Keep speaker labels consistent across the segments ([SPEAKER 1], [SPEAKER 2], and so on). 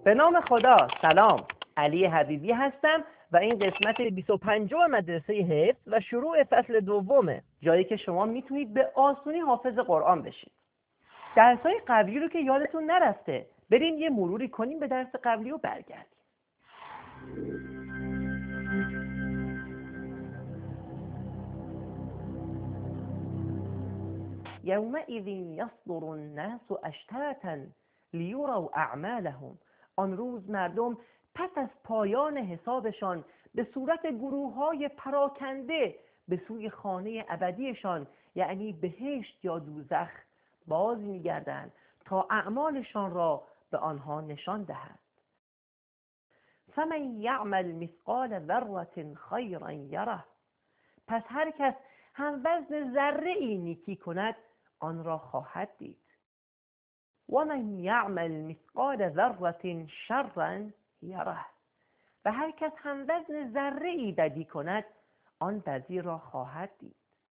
[SPEAKER 1] به نام خدا. سلام، علی حبیبی هستم و این قسمت 25 مدرسه حفظ و شروع فصل دومه، جایی که شما میتونید به آسونی حافظ قرآن بشید. درسای قبلی رو که یادتون نرفته بریم یه مروری کنیم به درس قبلی و برگردیم. یومئذ یصدر الناس اشتاتا لیروا اعمالهم. آن روز مردم پس از پایان حسابشان به صورت گروه‌های پراکنده به سوی خانه ابدیشان یعنی بهشت یا دوزخ باز می‌گردند تا اعمالشان را به آنها نشان دهد. فمن یعمل مثقال ذره خیرا یره. پس هر کس هم وزن ذره‌ای نیکی کند آن را خواهد دید. و من یعمل مثقال ذره شرا یره. و هر کس هم وزن ذره‌ای بدی کند آن بدی را خواهد دید.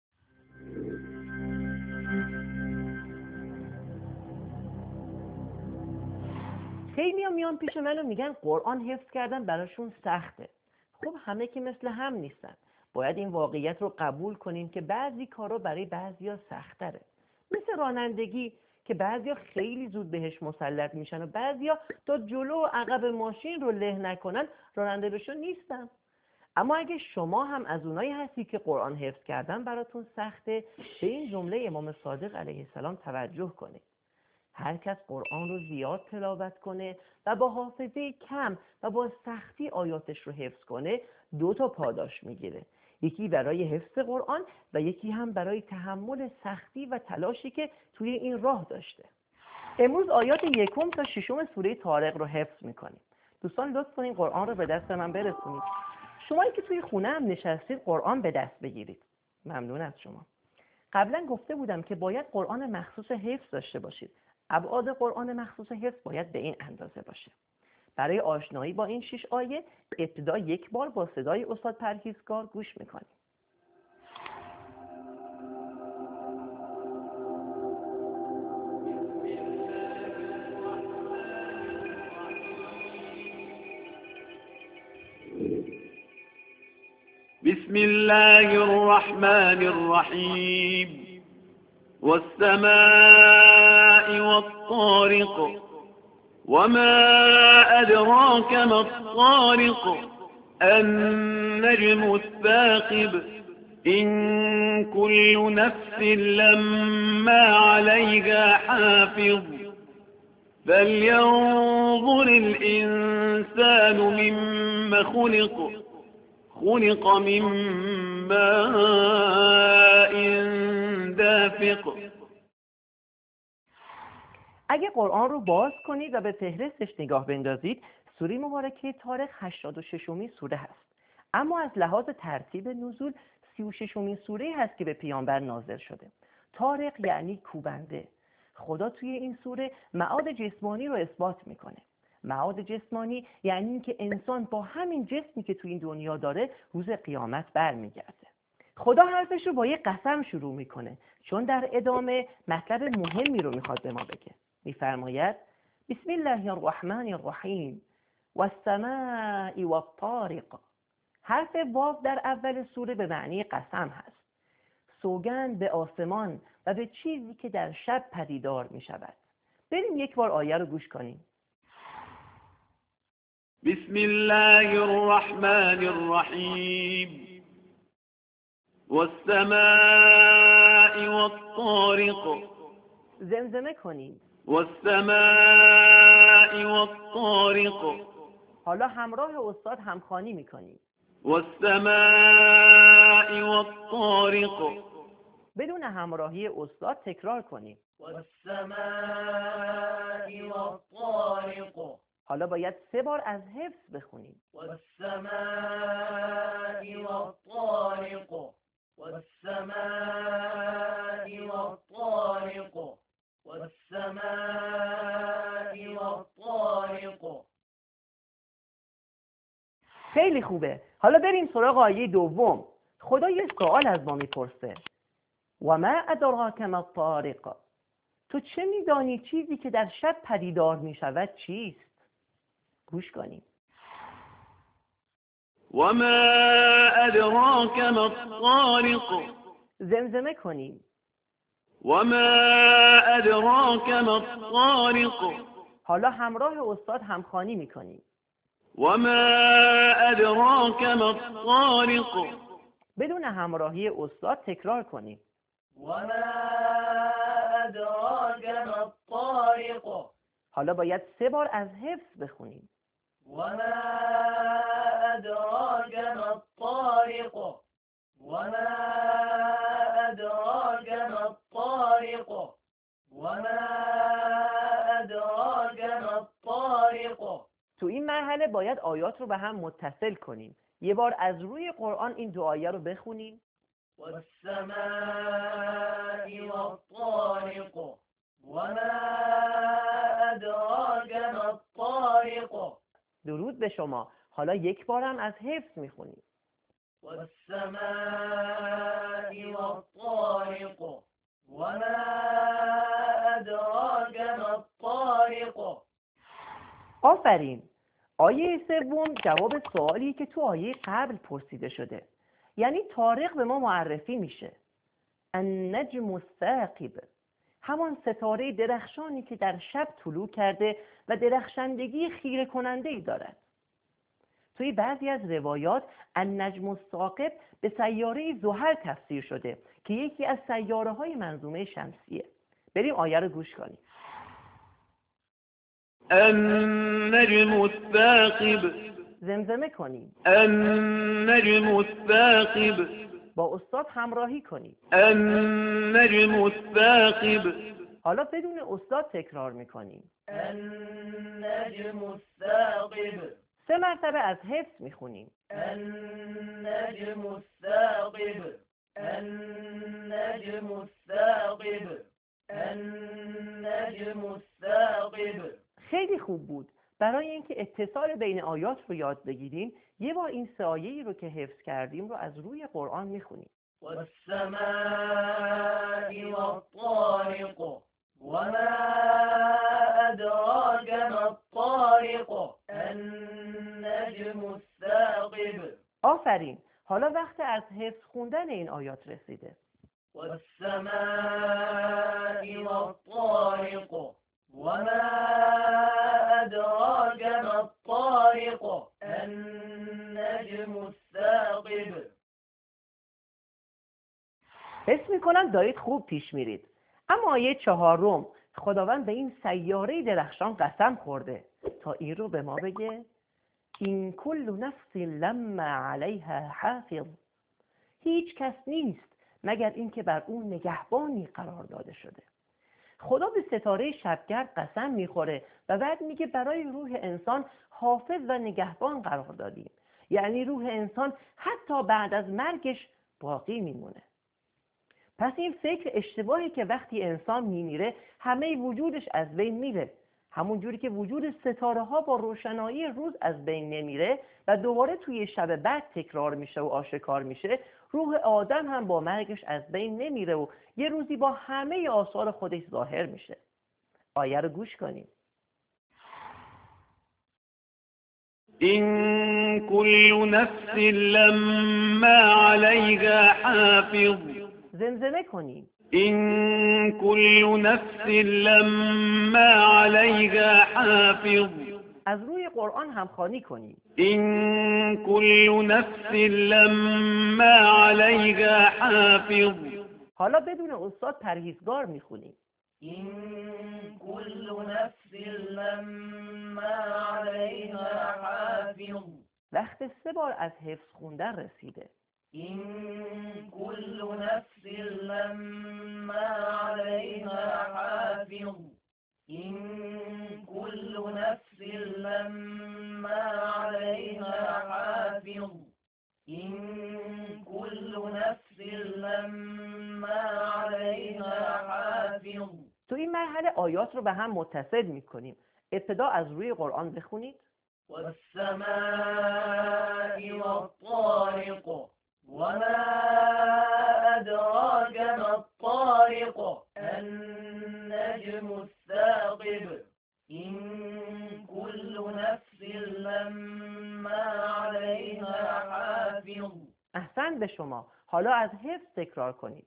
[SPEAKER 1] خیلی هم میان پیش من و میگن قرآن حفظ کردن براشون سخته. خب همه که مثل هم نیستن. باید این واقعیت رو قبول کنیم که بعضی کارا برای بعضیا سخت‌تره. مثل رانندگی که بعضیا خیلی زود بهش مسلط میشن و بعضیا تا جلو و عقب ماشین رو له نکنن راننده بشون نیستن. اما اگه شما هم از اونایی هستی که قرآن حفظ کردن براتون سخته، به این جمله امام صادق علیه السلام توجه کنید. هر کس قرآن رو زیاد تلاوت کنه و با حافظه کم و با سختی آیاتش رو حفظ کنه 2 پاداش میگیره. یکی برای حفظ قرآن و یکی هم برای تحمل سختی و تلاشی که توی این راه داشته. امروز آیات 1 تا 6 سوره طارق رو حفظ میکنیم. دوستان لطف کنین قرآن رو به دست من برسونید. شمایی که توی خونه هم نشستید قرآن به دست بگیرید. ممنون از شما. قبلا گفته بودم که باید قرآن مخصوص حفظ داشته باشید. ابعاد قرآن مخصوص حفظ باید به این اندازه باشه. برای آشنایی با این 6 آیه ابتدا 1 بار با صدای استاد پرهیزکار گوش میکنیم.
[SPEAKER 2] بسم الله الرحمن الرحیم والسماء والطارق وما أدراك ما الطارق النجم الثاقب إن كل نفس لما عليها حافظ فلينظر الإنسان مما خلق من ماء دافق.
[SPEAKER 1] اگه قرآن رو باز کنید و به فهرستش نگاه بندازید سوره مبارکه طارق 86مین سوره هست. اما از لحاظ ترتیب نزول 36مین سوره هست که به پیامبر نازل شده. طارق یعنی کوبنده. خدا توی این سوره معاد جسمانی رو اثبات میکنه. معاد جسمانی یعنی این که انسان با همین جسمی که توی این دنیا داره روز قیامت برمیگرده. خدا حرفش رو با یه قسم شروع میکنه چون در ادامه مطلب مهمی رو میخواد به ما بگه. میفرماید بسم الله الرحمن الرحیم والسماء والطارق. حرف واو در اول سوره به معنی قسم هست. سوگند به آسمان و به چیزی که در شب پدیدار میشود. بریم 1 بار آیه رو گوش کنیم.
[SPEAKER 2] بسم الله الرحمن الرحیم والسماء والطارق.
[SPEAKER 1] زمزمه کنید.
[SPEAKER 2] والسماء والطارق.
[SPEAKER 1] حالا همراه استاد همخوانی میکنید.
[SPEAKER 2] والسماء والطارق.
[SPEAKER 1] بدون همراهی استاد تکرار کنید.
[SPEAKER 2] والسماء والطارق.
[SPEAKER 1] حالا باید 3 بار از حفظ بخونید.
[SPEAKER 2] والسماء والطارق. والسماء والطارق. والسماء والطارق.
[SPEAKER 1] خیلی خوبه. حالا بریم سراغ آیه 2. خدا یه سوال از ما میپرسه. و ما ادراک ما الطارق. تو چه میدانی چیزی که در شب پدیدار میشود چیست؟ گوش کنیم.
[SPEAKER 3] وما أدراك ما الطارق
[SPEAKER 1] زمزمه کنیم.
[SPEAKER 3] وما أدراك ما الطارق
[SPEAKER 1] حالا همراه استاد همخوانی میکنیم.
[SPEAKER 3] وما أدراك ما الطارق
[SPEAKER 1] بدون همراهی استاد تکرار کنیم.
[SPEAKER 2] وما أدراك ما الطارق
[SPEAKER 1] حالا باید 3 بار از حفظ بخونیم.
[SPEAKER 2] وما أدراك ما الطارق وما أدراك ما الطارق وما أدراك ما الطارق.
[SPEAKER 1] تو این مرحله باید آیات رو به هم متصل کنیم. یه بار از روی قرآن این 2 آیه رو بخونیم.
[SPEAKER 2] والسماء والطارق وما أدراك ما الطارق.
[SPEAKER 1] درود به شما. حالا 1 بار هم از حفظ میخونیم.
[SPEAKER 2] والسماء والطارق وما أدراك ما الطارق.
[SPEAKER 1] آفرین. آیه 3 جواب سوالی که تو آیه قبل پرسیده شده. یعنی طارق به ما معرفی میشه. النجم الثاقب، همان ستاره درخشانی که در شب طلوع کرده و درخشندگی خیره کننده‌ای دارد. توی بعضی از روایات النجم الثاقب به سیاره زحل تفسیر شده که یکی از سیاره‌های منظومه شمسیه. بریم آیه رو گوش کنیم.
[SPEAKER 3] النجم الثاقب
[SPEAKER 1] زمزمه کنیم.
[SPEAKER 3] النجم الثاقب
[SPEAKER 1] با استاد همراهی کنیم.
[SPEAKER 3] النجم الثاقب
[SPEAKER 1] حالا بدون استاد تکرار میکنیم.
[SPEAKER 2] النجم الثاقب
[SPEAKER 1] 3 مرتبه از حفظ میخونیم.
[SPEAKER 2] النجم الثاقب النجم الثاقب النجم الثاقب.
[SPEAKER 1] خیلی خوب بود. برای اینکه اتصال بین آیات رو یاد بگیریم، یه بار این 3 آیه‌ای رو که حفظ کردیم رو از روی قرآن میخونیم.
[SPEAKER 2] والسماء والطارق وما أدراك ما الطارق النجم الثاقب.
[SPEAKER 1] آفرین. حالا وقت از حفظ خوندن این آیات رسیده.
[SPEAKER 2] والسماء والطارق وما أدراك ما الطارق النجم الثاقب.
[SPEAKER 1] حس میکنم دارید خوب پیش میرید. اما آیه 4 خداوند به این سیاره درخشان قسم خورده تا این رو به ما بگه این کل نفس لما علیها حافظ، هیچ کس نیست مگر اینکه بر اون نگهبانی قرار داده شده. خدا به ستاره شبگرد قسم میخوره و بعد میگه برای روح انسان حافظ و نگهبان قرار دادیم. یعنی روح انسان حتی بعد از مرگش باقی میمونه. پس این فکر اشتباهی که وقتی انسان میمیره همه وجودش از بین میره. همون جوری که وجود ستاره ها با روشنایی روز از بین نمیره و دوباره توی شب بعد تکرار میشه و آشکار میشه، روح آدم هم با مرگش از بین نمیره و یه روزی با همه آثار خودش ظاهر میشه. آیه رو گوش کنیم.
[SPEAKER 3] این كل نفس لما علیها حافظ.
[SPEAKER 1] زمزمه کنیم.
[SPEAKER 3] این كل نفس لما علیها حافظ.
[SPEAKER 1] از روی قرآن همخوانی کنیم.
[SPEAKER 3] این كل نفس لما علیها حافظ.
[SPEAKER 1] حالا بدون استاد پرهیزگار میخونیم.
[SPEAKER 2] إن كل نفس لما عليها حافظ.
[SPEAKER 1] وقت 3 بار از حفظ خوندن رسیده.
[SPEAKER 2] إن كل نفس لما عليها حافظ. إن كل نفس لما عليها حافظ. إن كل نفس لما عليها حافظ.
[SPEAKER 1] تو این مرحله آیات رو به هم متصل میکنیم. ابتدا از روی قرآن بخونید.
[SPEAKER 2] والسماء والطارق وما أدراك ما الطارق النجم الثاقب. إن كل نفس لما عليها حافظ
[SPEAKER 1] احسن به شما. حالا از حفظ تکرار کنید.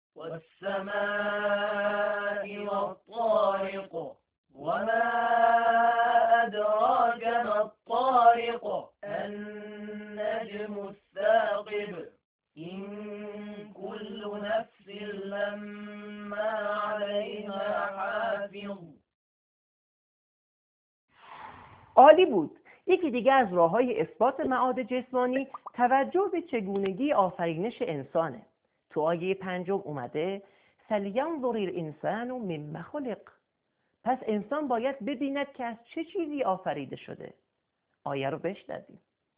[SPEAKER 2] والسماء والطارق وما أدراك ما الطارق النجم الثاقب إن كل نفس لما عليها حافظ.
[SPEAKER 1] عالی بود. یکی دیگه از راه‌های اثبات معاد جسمانی توجه به چگونگی آفرینش انسانه. تو آیه 5 اومده فلینظر الانسان مما خلق. پس انسان باید ببیند که از چه چیزی آفریده شده. آیه رو بشنویم.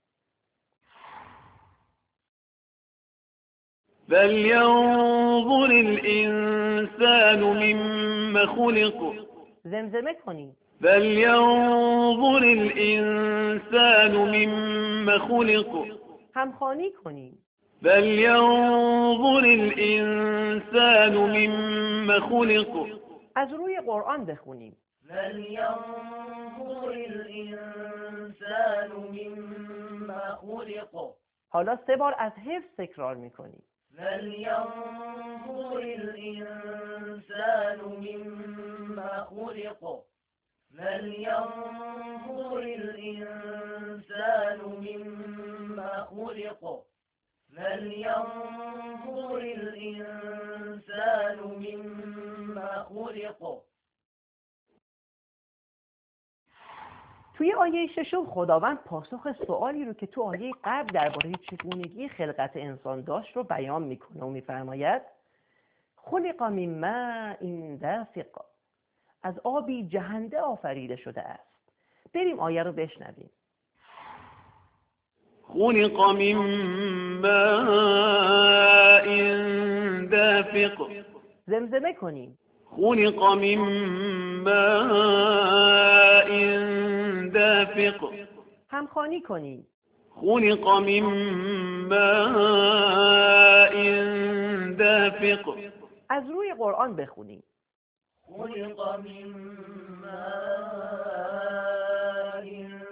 [SPEAKER 3] فلينظر الإنسان مما خلق
[SPEAKER 1] زمزمه کنید.
[SPEAKER 3] فلينظر الإنسان مما خلق
[SPEAKER 1] همخوانی کنید.
[SPEAKER 3] فلينظر الإنسان مما خلق
[SPEAKER 1] از روی قرآن بخونیم.
[SPEAKER 2] فلينظر الإنسان مما خلق.
[SPEAKER 1] حالا 3 بار از حفظ تکرار میکنیم.
[SPEAKER 2] فلينظر الإنسان مما خلق. فلينظر الإنسان مما خلق. فلينظر الإنسان مما خلق.
[SPEAKER 1] توی آیه 6 خداوند پاسخ سوالی رو که تو آیه قبل درباره چگونگی خلقت انسان داشت رو بیان میکنه و میفرماید خلق من ماء دافق. از آبی جهنده آفریده شده است. بریم آیه رو بشنویم.
[SPEAKER 3] خلق من ماء دافق
[SPEAKER 1] زمزمه کنیم.
[SPEAKER 3] خلق من ماء دافق
[SPEAKER 1] همخوانی کنیم.
[SPEAKER 3] خلق من ماء دافق
[SPEAKER 1] از روی قرآن بخونیم.
[SPEAKER 2] خلق من ماء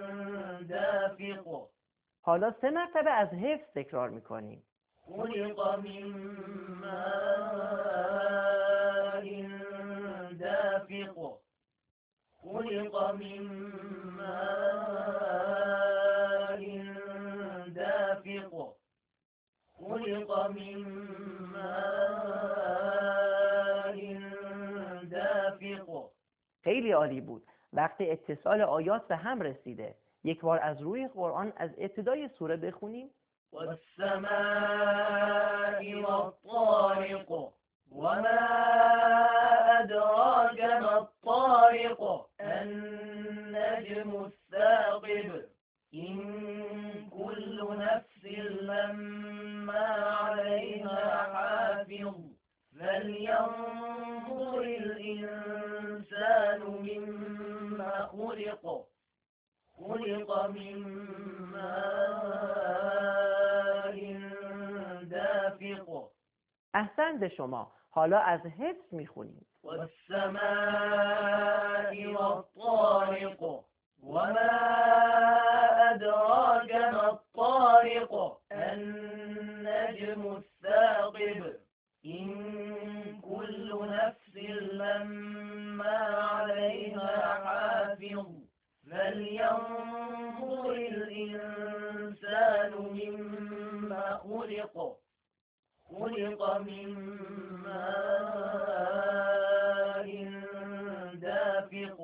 [SPEAKER 2] دافق.
[SPEAKER 1] حالا 3 مرتبه از حفظ تکرار میکنیم.
[SPEAKER 2] خلق من ماء دافق. خلق من ماء دافق. خلق من ماء دافق.
[SPEAKER 1] خیلی عالی بود. وقت اتصال آیات به هم رسیده. 1 بار از روی قرآن از ابتدای سوره بخونیم.
[SPEAKER 2] والسماء والطارق وما أدراك ما الطارق النجم الثاقب إن كل نفس لما عليها حافظ فلينظر الإنسان مما خلق. خلق من ماء دافق.
[SPEAKER 1] احسن به شما. حالا از حفظ میخونیم.
[SPEAKER 2] والسماء والطارق وما أدراك ما الطارق النجم الثاقب إن كل نفس لما عليها حافظ فلينظر الإنسان مما خلق. خلق من ماء دافق.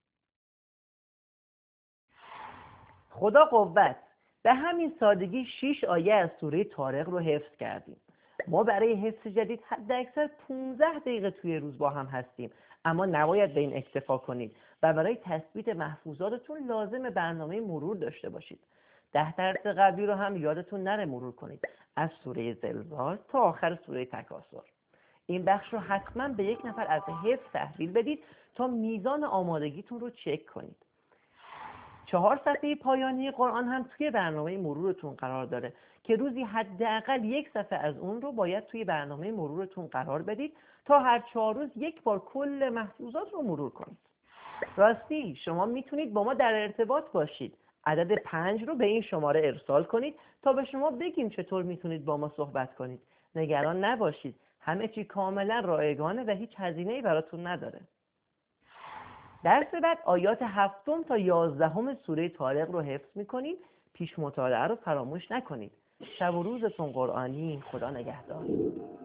[SPEAKER 1] خدا قوت. به همین سادگی 6 آیه از سوره طارق رو حفظ کردیم. ما برای حفظ جدید حداکثر 15 دقیقه توی روز با هم هستیم، اما نباید به این اکتفا کنید و برای تثبیت محفوظاتتون لازم برنامه مرور داشته باشید. 10 درس قبلی رو هم یادتون نره مرور کنید، از سوره زلزال تا آخر سوره تکاثر. این بخش رو حتما به 1 نفر از حفظ تحویل بدید تا میزان آمادگیتون رو چک کنید. 4 صفحه پایانی قرآن هم توی برنامه مرورتون قرار داره که روزی حداقل 1 صفحه از اون رو باید توی برنامه مرورتون قرار بدید تا هر 4 روز 1 بار کل محفوظات رو مرور کنید. راستی شما میتونید با ما در ارتباط باشید. عدد 5 رو به این شماره ارسال کنید تا به شما بگیم چطور میتونید با ما صحبت کنید. نگران نباشید، همه چی کاملا رایگانه و هیچ هزینه‌ای براتون نداره. درس بعد آیات 7 تا 11 سوره طارق رو حفظ میکنید. پیش مطالعه رو فراموش نکنید. شب و روزتون قرآنی. خدا نگهدار.